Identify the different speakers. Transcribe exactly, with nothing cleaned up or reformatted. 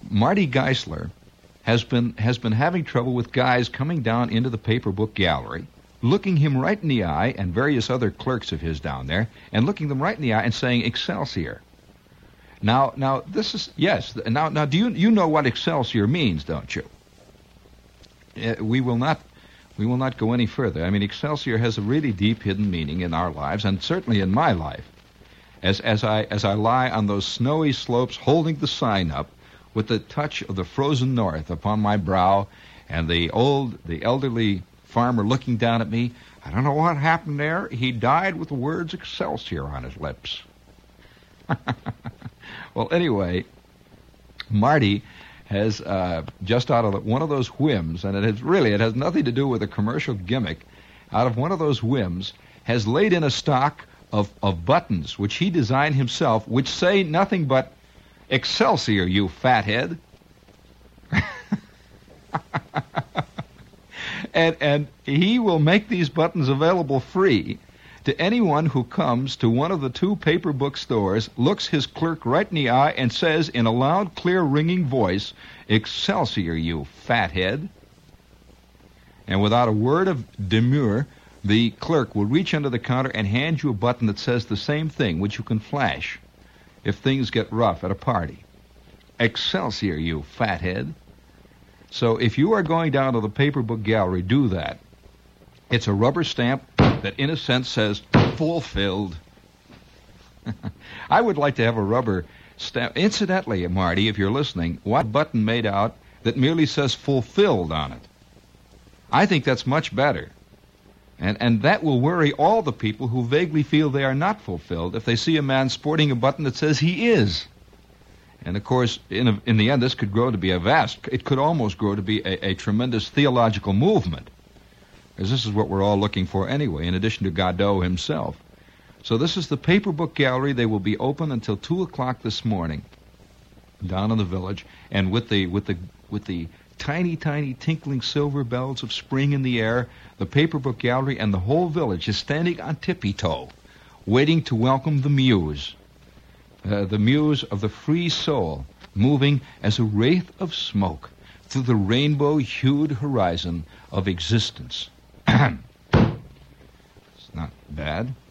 Speaker 1: Marty Geisler has been has been having trouble with guys coming down into the paper book gallery, looking him right in the eye, and various other clerks of his down there, and looking them right in the eye and saying Excelsior. Now, now this is yes. Now, now, do you you know what Excelsior means, don't you? Uh, we will not we will not go any further. I mean, Excelsior has a really deep hidden meaning in our lives, and certainly in my life. As as I as I lie on those snowy slopes, holding the sign up, with the touch of the frozen north upon my brow, and the old, the elderly farmer looking down at me, I don't know what happened there. He died with the words Excelsior on his lips. Well, anyway, Marty has uh, just out of one of those whims, and it has really, it has nothing to do with a commercial gimmick, out of one of those whims, has laid in a stock of, of buttons, which he designed himself, which say nothing but Excelsior, you fathead. and and he will make these buttons available free to anyone who comes to one of the two paper book stores, looks his clerk right in the eye, and says in a loud, clear, ringing voice, Excelsior, you fathead. And without a word of demur, the clerk will reach under the counter and hand you a button that says the same thing, which you can flash if things get rough at a party. Excelsior, you fathead. So if you are going down to the paper book gallery, do that. It's a rubber stamp that, in a sense, says fulfilled. I would like to have a rubber stamp. Incidentally, Marty, if you're listening, what button made out that merely says fulfilled on it? I think that's much better. And and that will worry all the people who vaguely feel they are not fulfilled if they see a man sporting a button that says he is. And, of course, in a, in the end, this could grow to be a vast, it could almost grow to be a, a tremendous theological movement. Because this is what we're all looking for anyway, in addition to Godot himself. So this is the paper book gallery. They will be open until two o'clock this morning down in the village. And with the with the with the tiny, tiny tinkling silver bells of spring in the air, the paper book gallery and the whole village is standing on tippy-toe, waiting to welcome the muse, uh, the muse of the free soul, moving as a wraith of smoke through the rainbow-hued horizon of existence. It's not bad.